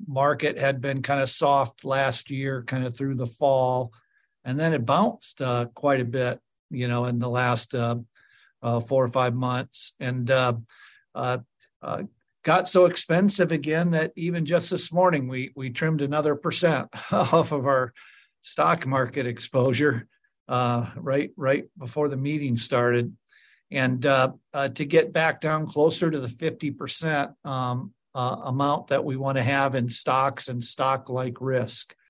market had been kind of soft last year, kind of through the fall, and then it bounced quite a bit, in the last 4 or 5 months, and uh, got so expensive again that even just this morning we trimmed another percent off of our stock market exposure right before the meeting started, and to get back down closer to the 50% amount that we want to have in stocks and stock like risk.